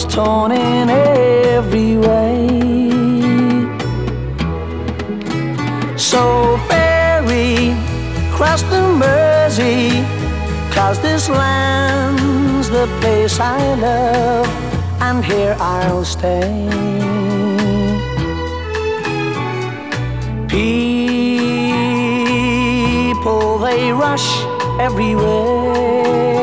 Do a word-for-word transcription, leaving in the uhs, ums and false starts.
torn in every way. So ferry cross the Mersey, 'cause this land's the place I love, and here I'll stay. People, they rush everywhere,